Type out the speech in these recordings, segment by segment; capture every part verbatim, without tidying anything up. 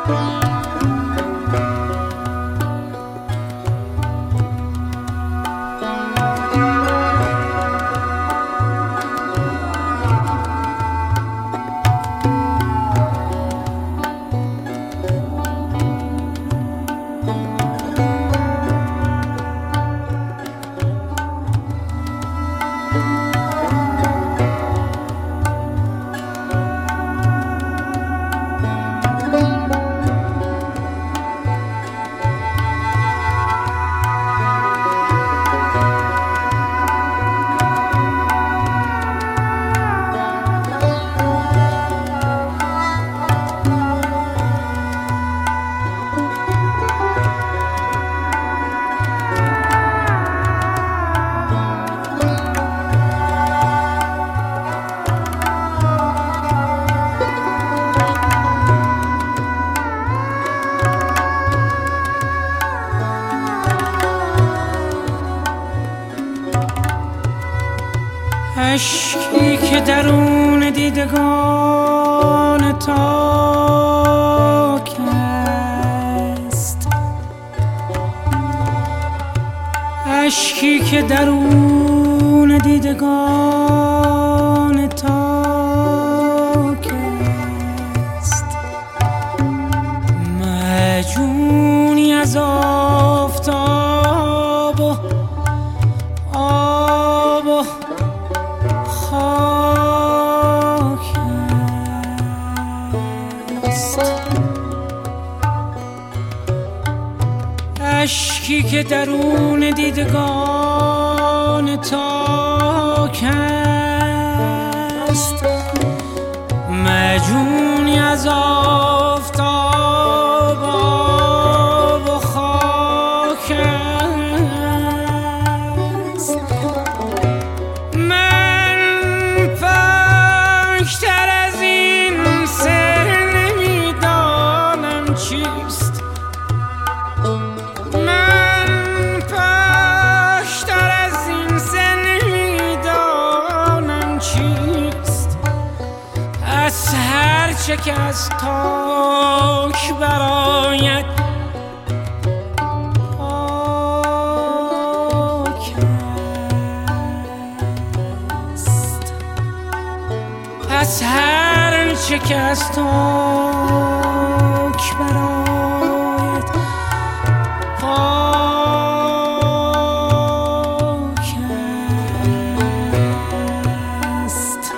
اشکی که درون دیدگان تاک است، اشکی که درون دیدگان تاک است، مجونی از آفتاب و آب و خاک است، اشکی که درون دیدگان تاک است، مجونی از آفتاب و خاک است. من پاکتر از این سر نمیدانم چیست، من پاکتر از این سر نمیدانم چیست. از هر چه که از تاک برآید پاک است، از هر چه که از تاک برآید پاک است.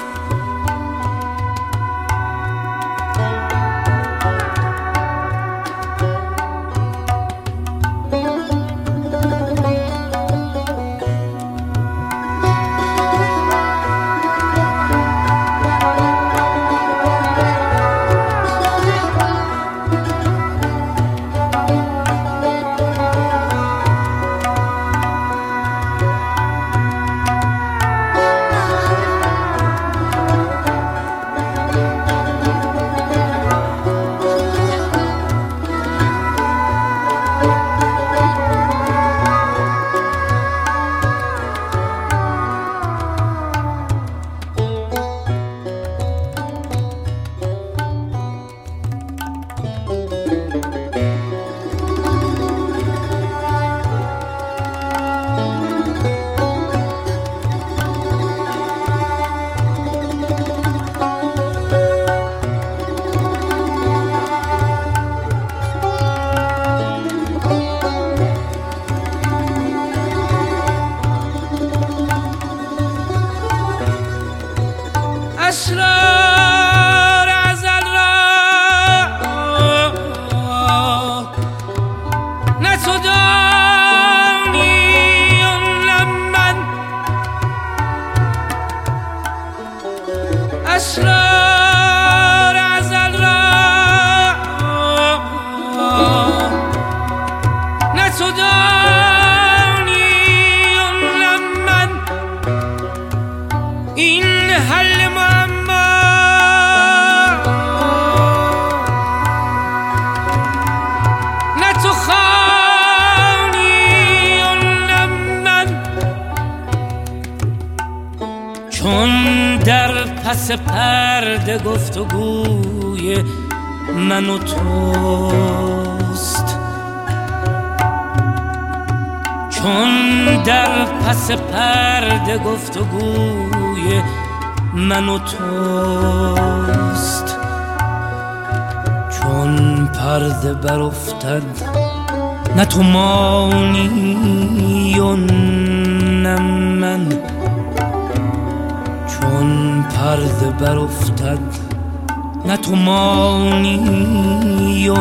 اسرار ازل را نه تو دانی و نه من، اسرار ازل را نه تو دانی و نه من. این حل معما نه تو خوانی و نه من، چون در پس پرده گفتگوی من و توست. چون در پس پرده گفتگوی من و توست، چون پرده برافتد نه تو مانی و نه من، چون پرده برافتد نه تو مانی و